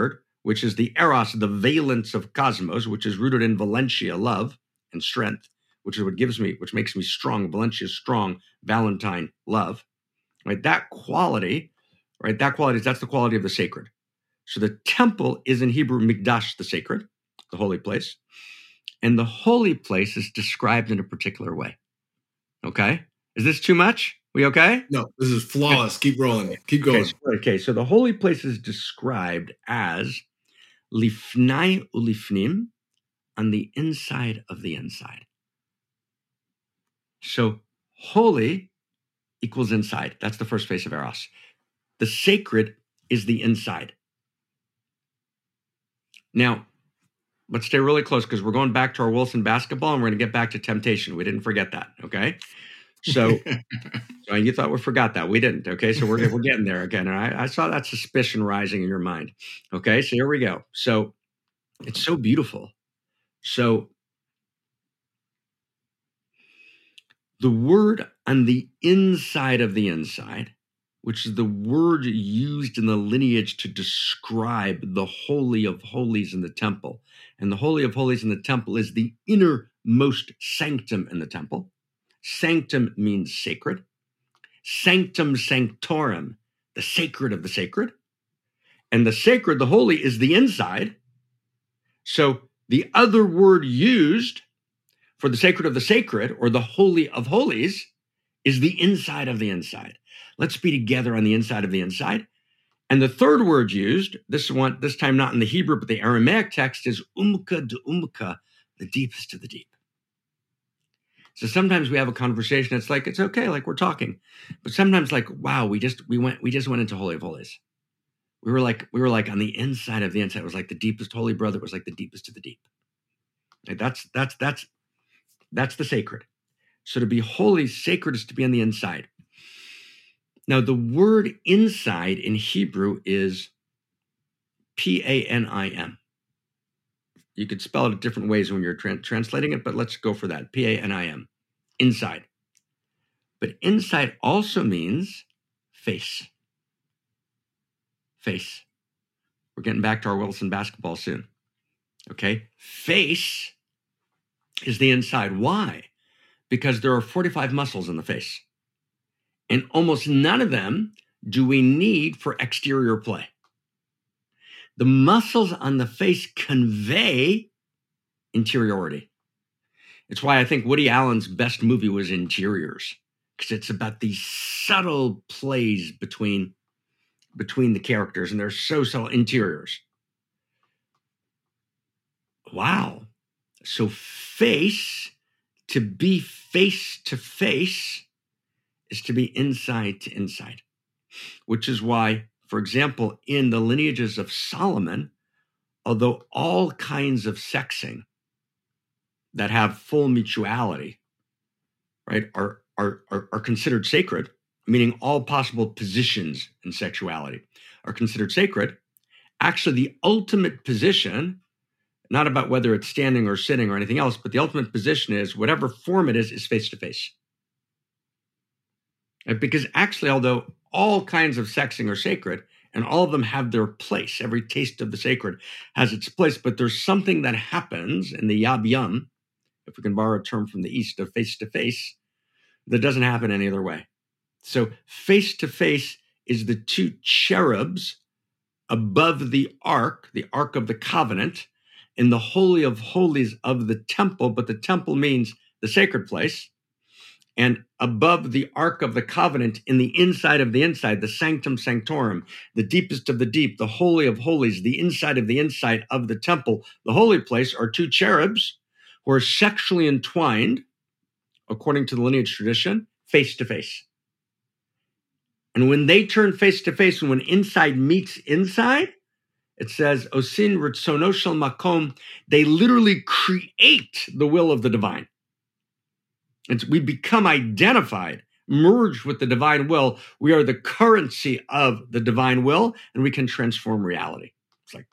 which is the eros, the valence of cosmos, which is rooted in Valentia, love and strength, which is which makes me strong. Valentia, strong. Valentine, love. Right? That quality, that's the quality of the sacred. So the temple is in Hebrew mikdash, the sacred, the holy place. And the holy place is described in a particular way. Okay? Is this too much? We okay? No, this is flawless. Keep rolling. Keep going. Okay, so the holy place is described as lifnai ulifnim, on the inside of the inside. So holy equals inside. That's the first face of eros. The sacred is the inside. Now, let's stay really close because we're going back to our Wilson basketball and we're going to get back to temptation. We didn't forget that, okay? So you thought we forgot that. We didn't, okay? So we're getting there again. And I saw that suspicion rising in your mind, okay? So here we go. So it's so beautiful. So the word on the inside of the inside, which is the word used in the lineage to describe the Holy of Holies in the temple. And the Holy of Holies in the temple is the innermost sanctum in the temple. Sanctum means sacred. Sanctum sanctorum, the sacred of the sacred. And the sacred, the holy, is the inside. So the other word used for the sacred of the sacred, or the Holy of Holies, is the inside of the inside. Let's be together on the inside of the inside. And the third word used, this time not in the Hebrew, but the Aramaic text, is umka de umka, the deepest of the deep. So sometimes we have a conversation. It's like, it's okay, like we're talking, but sometimes like, wow, we just went into Holy of Holies. We were like on the inside of the inside. It was like the deepest holy brother. It was like the deepest of the deep. Right? That's the sacred. So to be holy, sacred is to be on the inside. Now the word inside in Hebrew is Panim. You could spell it different ways when you're translating it, but let's go for that. Panim, inside. But inside also means face. Face. We're getting back to our Wilson basketball soon. Okay? Face is the inside. Why? Because there are 45 muscles in the face. And almost none of them do we need for exterior play. The muscles on the face convey interiority. It's why I think Woody Allen's best movie was Interiors, because it's about these subtle plays between the characters, and they're so subtle. Interiors. Wow. So face, to be face to face, is to be inside to inside, which is why, for example, in the lineages of Solomon, although all kinds of sexing that have full mutuality, right, are considered sacred, meaning all possible positions in sexuality are considered sacred, actually the ultimate position, not about whether it's standing or sitting or anything else, but the ultimate position is whatever form it is face to face. Right? Because actually, although all kinds of sexing are sacred, and all of them have their place, every taste of the sacred has its place, but there's something that happens in the Yab Yum, if we can borrow a term from the East, of face to face, that doesn't happen any other way. So face to face is the two cherubs above the ark of the covenant, in the Holy of Holies of the temple, but the temple means the sacred place. And above the Ark of the Covenant, in the inside of the inside, the Sanctum Sanctorum, the deepest of the deep, the Holy of Holies, the inside of the temple, the holy place, are two cherubs who are sexually entwined, according to the lineage tradition, face to face. And when they turn face to face, and when inside meets inside, it says, Osin Ritzono Shel Makom, they literally create the will of the divine. We become identified, merged with the divine will. We are the currency of the divine will, and we can transform reality. It's like,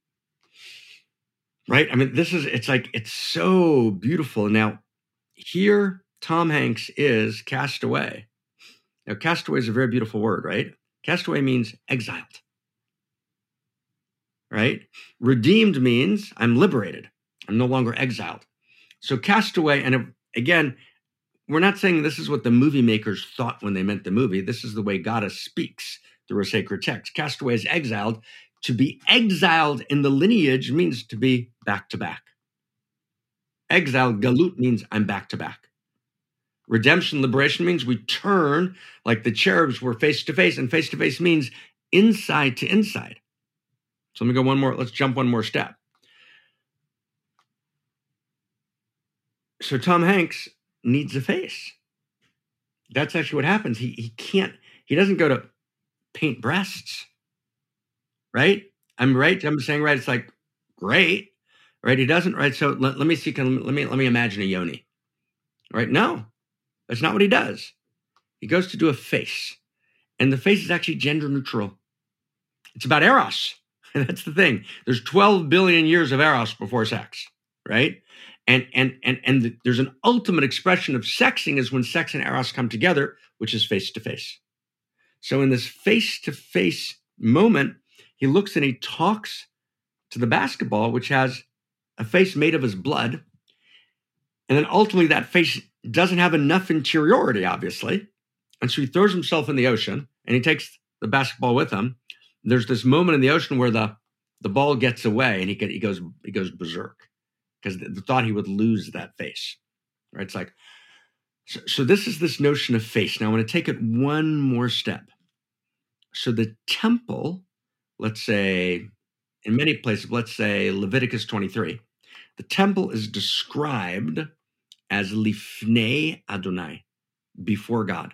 right? I mean, it's so beautiful. Now, here, Tom Hanks is cast away. Now, cast away is a very beautiful word, right? Cast away means exiled. right? Redeemed means I'm liberated. I'm no longer exiled. So castaway, and again, we're not saying this is what the movie makers thought when they meant the movie. This is the way God speaks through a sacred text. Castaway is exiled. To be exiled in the lineage means to be back to back. Exiled, galut, means I'm back to back. Redemption, liberation means we turn like the cherubs were face to face, and face to face means inside to inside. So let me go one more. Let's jump one more step. So Tom Hanks needs a face. That's actually what happens. He doesn't go to paint breasts, right? I'm right. I'm saying right. It's like, great, right? He doesn't, right? So let me see. Let me imagine a yoni, right? No, that's not what he does. He goes to do a face, and the face is actually gender neutral. It's about eros. And that's the thing. There's 12 billion years of eros before sex, right? And there's an ultimate expression of sexing is when sex and eros come together, which is face to face. So in this face to face moment, he looks and he talks to the basketball, which has a face made of his blood. And then ultimately that face doesn't have enough interiority, obviously. And so he throws himself in the ocean and he takes the basketball with him. There's this moment in the ocean where the ball gets away and he goes berserk because the thought he would lose that face, right? It's like, so this is this notion of face. Now I want to take it one more step. So the temple, let's say in many places, let's say Leviticus 23, the temple is described as lifnei Adonai, before God.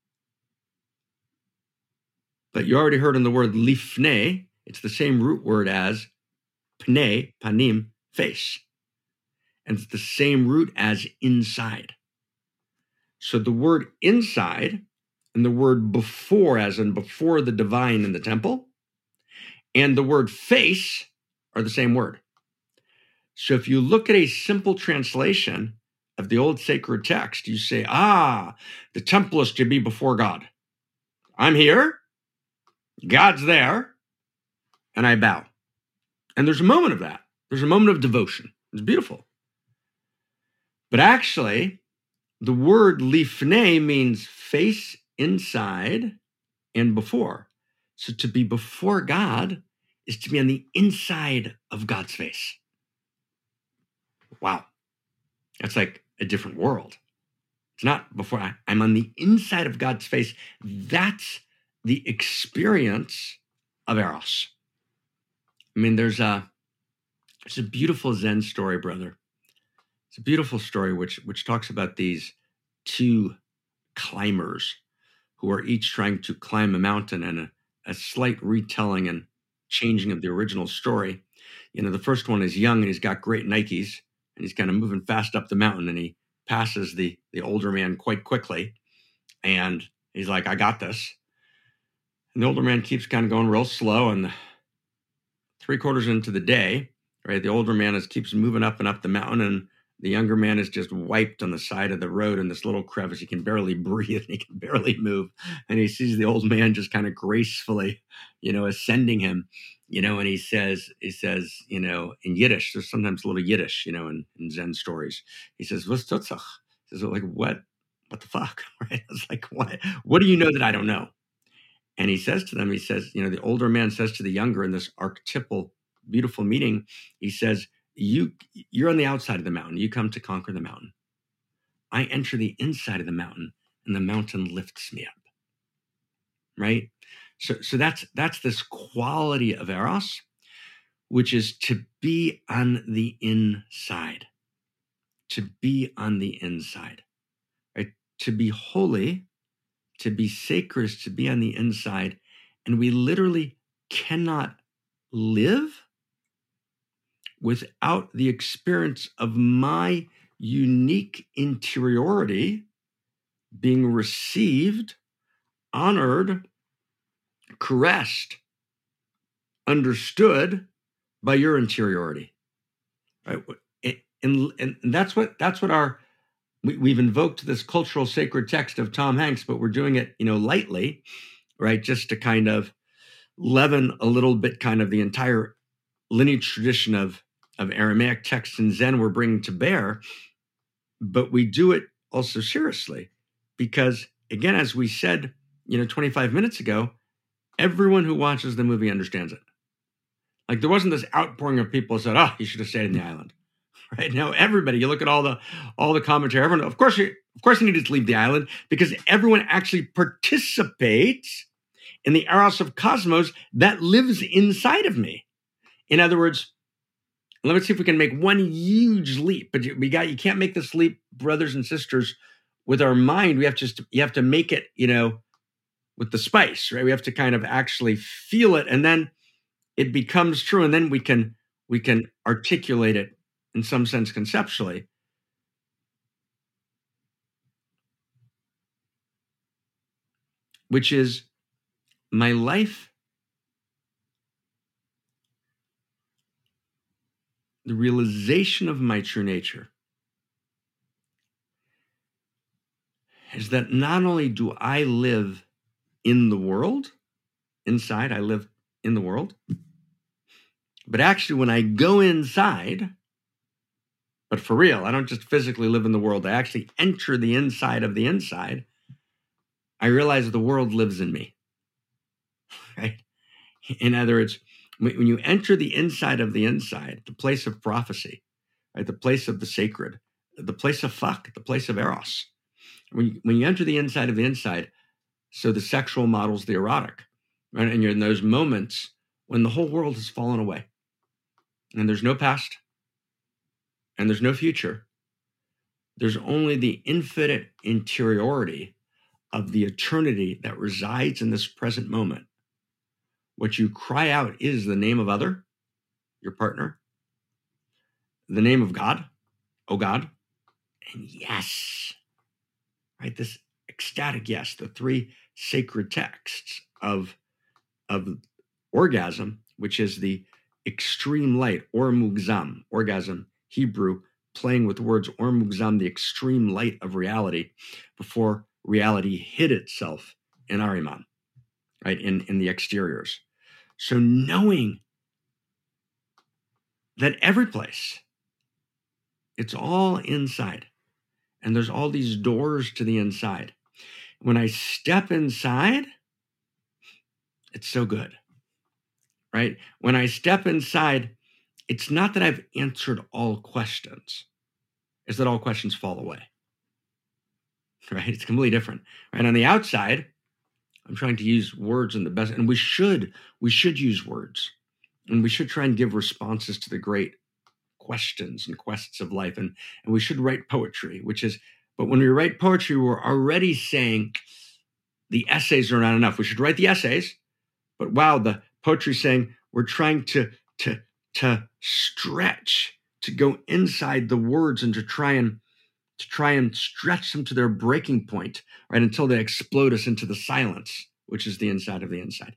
But you already heard in the word lifnei, it's the same root word as pnei, panim, face. And it's the same root as inside. So the word inside and the word before, as in before the divine in the temple, and the word face are the same word. So if you look at a simple translation of the old sacred text, you say, the temple is to be before God. I'm here, God's there, and I bow. And there's a moment of that. There's a moment of devotion. It's beautiful. But actually, the word lifnei means face, inside, and before. So to be before God is to be on the inside of God's face. Wow. That's like a different world. It's not before I'm on the inside of God's face. That's the experience of eros. I mean, it's a beautiful Zen story, brother. It's a beautiful story which talks about these two climbers who are each trying to climb a mountain, and a slight retelling and changing of the original story. You know, the first one is young and he's got great Nikes and he's kind of moving fast up the mountain, and he passes the older man quite quickly. And he's like, I got this. And the older man keeps kind of going real slow, and 3/4 into the day, right, the older man keeps moving up and up the mountain, and the younger man is just wiped on the side of the road in this little crevice. He can barely breathe. He can barely move. And he sees the old man just kind of gracefully, ascending him, and he says, in Yiddish, there's sometimes a little Yiddish, in Zen stories. He says, "Was tutzach?" He says, like, what the fuck, right? It's like, what do you know that I don't know? And he says to them, the older man says to the younger in this archetypal, beautiful meeting, he says, you're on the outside of the mountain. You come to conquer the mountain. I enter the inside of the mountain, and the mountain lifts me up. Right? So that's this quality of eros, which is to be on the inside. To be on the inside. Right? To be holy, to be sacred is to be on the inside. And we literally cannot live without the experience of my unique interiority being received, honored, caressed, understood by your interiority. Right? And that's what we've invoked this cultural sacred text of Tom Hanks, but we're doing it, lightly, right? Just to kind of leaven a little bit kind of the entire lineage tradition of Aramaic texts and Zen we're bringing to bear, but we do it also seriously because, again, as we said, 25 minutes ago, everyone who watches the movie understands it. Like there wasn't this outpouring of people who said, "Oh, you should have stayed in the island." Right now, everybody, you look at all the commentary. Everyone, of course, you needed to leave the island because everyone actually participates in the eros of cosmos that lives inside of me. In other words, let's see if we can make one huge leap. But you can't make this leap, brothers and sisters, with our mind. You have to make it, with the spice, right? We have to kind of actually feel it, and then it becomes true, and then we can articulate it in some sense conceptually. Which is my life, the realization of my true nature is that not only do I live in the world, inside, I live in the world, but actually when I go inside, but for real, I don't just physically live in the world, I actually enter the inside of the inside, I realize the world lives in me, right? In other words, when you enter the inside of the inside, the place of prophecy, right? The place of the sacred, the place of fuck, the place of eros. When you enter the inside of the inside, so the sexual models the erotic, right? And you're in those moments when the whole world has fallen away and there's no past and there's no future. There's only the infinite interiority of the eternity that resides in this present moment. What you cry out is the name of other, your partner, the name of God, oh God, and yes, right? This ecstatic yes, the three sacred texts of orgasm, which is the extreme light, or mugzam, orgasm, Hebrew, playing with words, or mugzam, the extreme light of reality before reality hid itself in Ariman, right? In the exteriors. So knowing that every place, it's all inside, and there's all these doors to the inside. When I step inside, it's so good, right? When I step inside, it's not that I've answered all questions. It's that all questions fall away, right? It's completely different, right? On the outside, I'm trying to use words in the best, and we should use words, and we should try and give responses to the great questions and quests of life, and we should write poetry, but when we write poetry, we're already saying the essays are not enough. We should write the essays, but wow, the poetry saying we're trying to stretch, to go inside the words and to try and stretch them to their breaking point, right, until they explode us into the silence, which is the inside of the inside.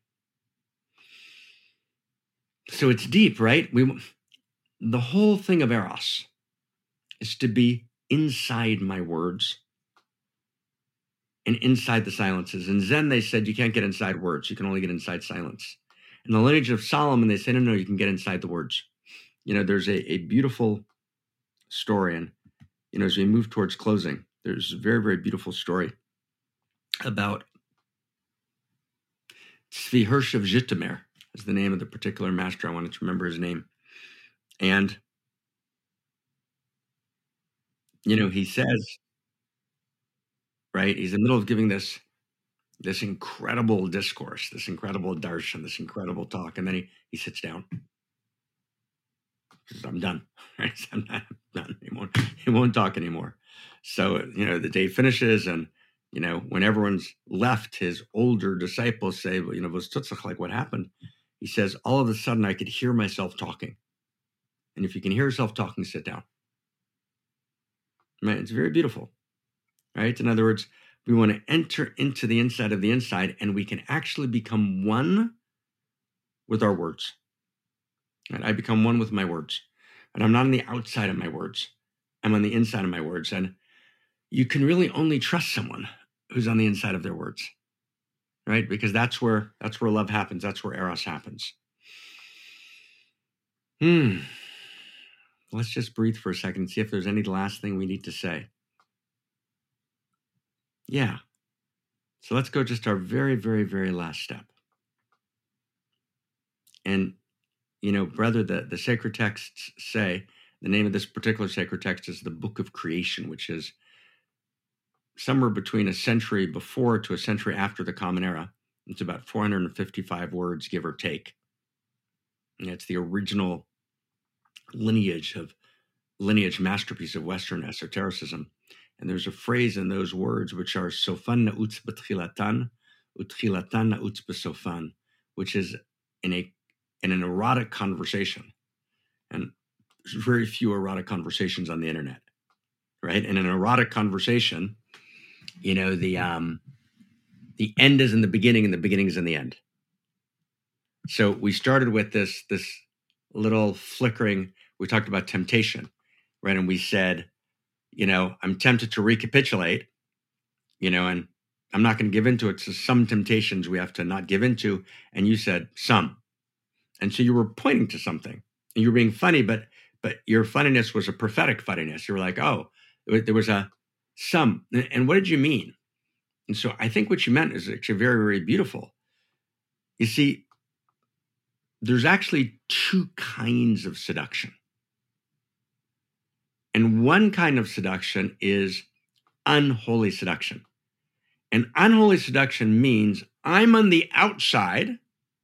So it's deep, right? The whole thing of eros is to be inside my words and inside the silences. In Zen, they said you can't get inside words. You can only get inside silence. In the lineage of Solomon, they said, no, you can get inside the words. There's a beautiful story. And, as we move towards closing, there's a very, very beautiful story about Tzvi Hirsch of Zhytomyr is the name of the particular master. I wanted to remember his name. And, he says, right, he's in the middle of giving this incredible discourse, this incredible darshan, this incredible talk. And then he sits down. He says, I'm done, right? I'm not done anymore. He won't talk anymore. So, the day finishes, and, when everyone's left, his older disciples say, well, like what happened? He says, all of a sudden I could hear myself talking. And if you can hear yourself talking, sit down. Right? It's very beautiful, right? In other words, we want to enter into the inside of the inside, and we can actually become one with our words. Right? I become one with my words. And I'm not on the outside of my words. I'm on the inside of my words. And you can really only trust someone who's on the inside of their words, right? Because that's where love happens. That's where eros happens. Let's just breathe for a second and see if there's any last thing we need to say. Yeah. So let's go just our very, very, very last step. And, brother, the sacred texts say, the name of this particular sacred text is the Book of Creation, which is somewhere between a century before to a century after the Common Era. It's about 455 words, give or take. And it's the original lineage masterpiece of Western esotericism. And there's a phrase in those words which are Sofan na'utz b'tchilatan, utchilatan na'utz b'sofan, which is in an erotic conversation. And there's very few erotic conversations on the internet, right? In an erotic conversation, the end is in the beginning and the beginning is in the end. So we started with this little flickering. We talked about temptation, right? And we said, I'm tempted to recapitulate, and I'm not going to give into it. So some temptations we have to not give into. And you said some. And so you were pointing to something and you were being funny, but your funniness was a prophetic funniness. You were like, oh, there was a some. And what did you mean? And so I think what you meant is actually very, very beautiful. You see, there's actually two kinds of seduction. And one kind of seduction is unholy seduction. And unholy seduction means I'm on the outside.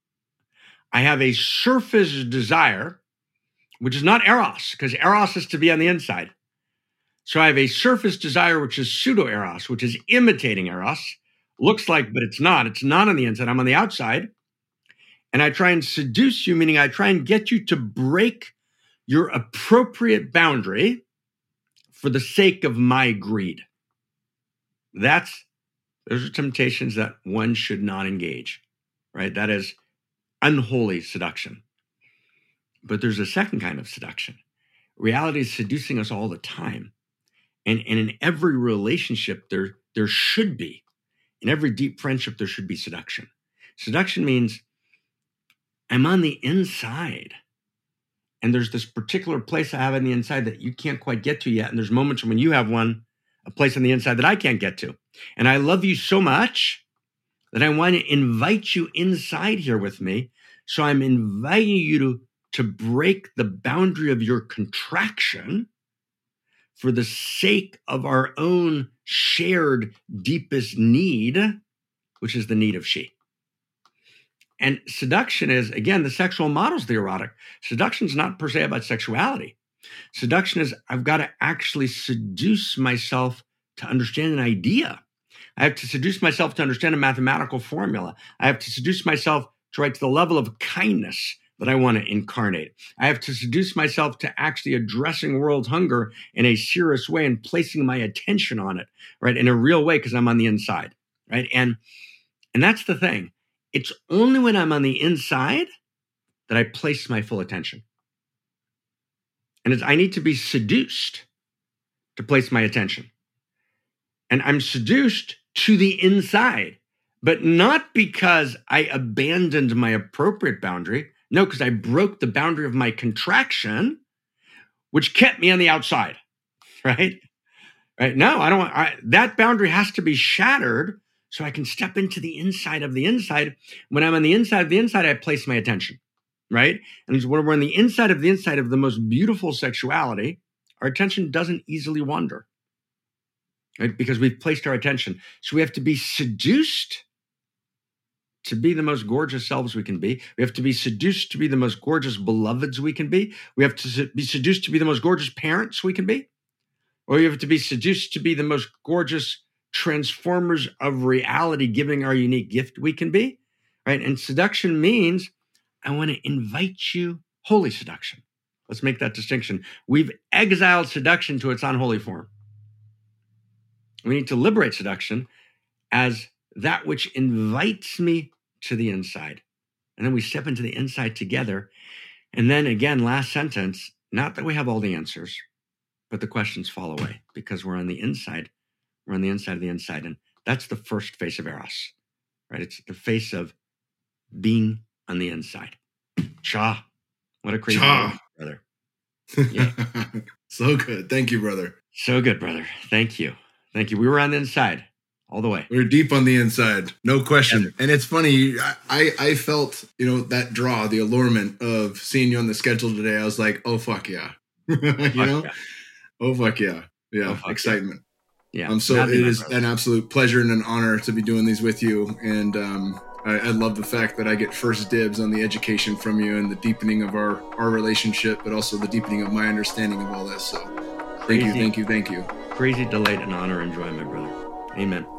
I have a surface desire, which is not eros, because eros is to be on the inside. So I have a surface desire, which is pseudo-eros, which is imitating eros. Looks like, but it's not. It's not on the inside. I'm on the outside. And I try and seduce you, meaning I try and get you to break your appropriate boundary for the sake of my greed. Those are temptations that one should not engage, right? That is unholy seduction. But there's a second kind of seduction. Reality is seducing us all the time. And in every relationship, there should be, in every deep friendship, there should be seduction. Seduction means I'm on the inside. And there's this particular place I have on the inside that you can't quite get to yet. And there's moments when you have a place on the inside that I can't get to. And I love you so much that I want to invite you inside here with me. So I'm inviting you to break the boundary of your contraction for the sake of our own shared deepest need, which is the need of she. And seduction is, again, the sexual model is the erotic. Seduction is not per se about sexuality. Seduction is I've got to actually seduce myself to understand an idea. I have to seduce myself to understand a mathematical formula. I have to seduce myself to write to the level of kindness that I want to incarnate. I have to seduce myself to actually addressing world hunger in a serious way and placing my attention on it, right, in a real way because I'm on the inside, right? And that's the thing. It's only when I'm on the inside that I place my full attention. And I need to be seduced to place my attention. And I'm seduced to the inside, but not because I abandoned my appropriate boundary. No, because I broke the boundary of my contraction, which kept me on the outside, right? Right? No, I don't want that boundary has to be shattered so I can step into the inside of the inside. When I'm on the inside of the inside, I place my attention, right? And when we're on the inside of the most beautiful sexuality, our attention doesn't easily wander, right? Because we've placed our attention. So we have to be seduced to be the most gorgeous selves we can be. We have to be seduced to be the most gorgeous beloveds we can be. We have to be seduced to be the most gorgeous parents we can be. Or we have to be seduced to be the most gorgeous transformers of reality, giving our unique gift we can be, right? And seduction means I want to invite you, holy seduction. Let's make that distinction. We've exiled seduction to its unholy form. We need to liberate seduction as that which invites me to the inside. And then we step into the inside together. And then again, last sentence, not that we have all the answers, but the questions fall away because we're on the inside. We're on the inside of the inside. And that's the first face of Eros, right? It's the face of being on the inside. Cha. What a crazy Cha. brother. Yeah. So good. Thank you, brother. So good, brother. Thank you. Thank you. We were on the inside all the way. We're deep on the inside. No question. And it's funny. I felt, that draw, the allurement of seeing you on the schedule today. I was like, oh, fuck yeah. Yeah. Oh, fuck yeah. Yeah. Oh, fuck excitement. Yeah. It is an absolute pleasure and an honor to be doing these with you. And I love the fact that I get first dibs on the education from you and the deepening of our relationship, but also the deepening of my understanding of all this. So thank you. Crazy delight and honor and joy, my brother. Amen.